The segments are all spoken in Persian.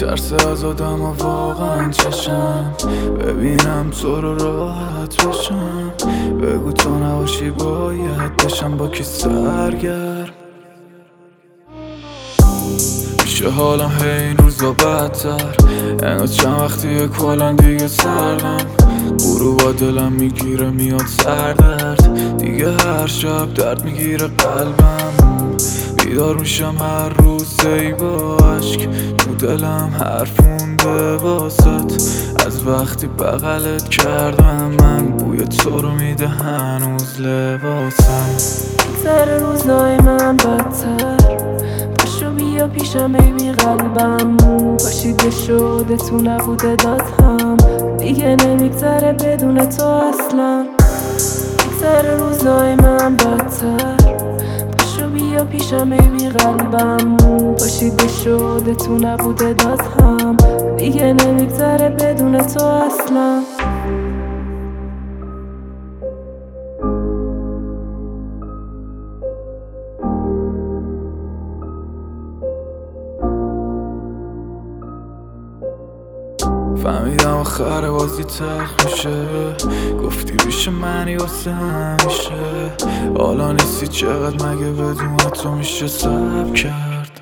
میترسه از آدم ها واقعا چشم ببینم تو رو راحت بشم. بگو تو نباشی باید بشم با کی سرگرم. میشه حالم هی این روزا بدتر، انگار چند وقتیه کلن دیگه سردم. غروب با دلم میگیره میاد سردرد، دیگه هر شب درد میگیره قلبم. بیدار میشم هر روز ای با عشق، تو دلم حرف مونده واسط. از وقتی بغلت کردم من، بوی تو رو میده هنوز لباسم. سر روزای من بدتر، پاشو بیا پیشم ای بی قلبم. پاشیده شده تو نبوده داد هم، دیگه نمیگذره بدون تو اصلا. سر روزای من بدتر، پاشو بیا پیشم ای بی قلبم. پاشیده شده تو نبوده داد هم، دیگه نمیگذره بدون تو اصلا. فهمیدم آخر بازی تلخ میشه، گفتی بیشه منی واسه همیشه. حالا نیستی چقدر مگه بدون تو میشه صبر کرد.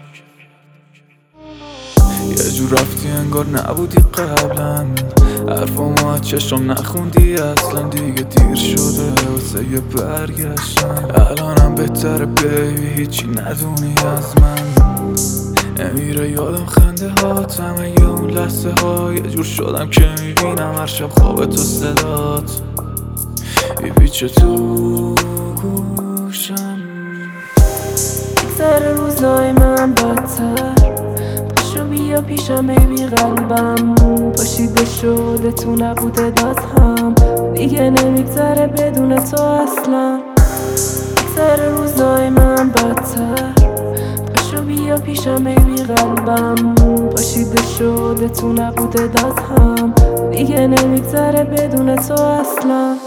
یه جور رفتی انگار نبودی قبلا، حرفامو از چشم نخوندی اصلا. دیگه دیر شده واسه یه برگشتن، الانم بهتره بیبی هیچی ندونی از من. نمیره یادم خنده هات، همه اون لحظه ها یه جور شدم که میبینم هر شب خواب تو صدات پیچه تو گوشم. سر روزای من بدتر، پاشو بیا پیشم ای بی قلبم. پاشیده شده تو نبوده داد هم، دیگه نمیگذره بدون تو اصلا. سر روزای من بدتر، پاشو بیا پیشم ای بی قلبم. پاشیده شده تو نبوده داد هم، دیگه نمیگذره بدون تو اصلا.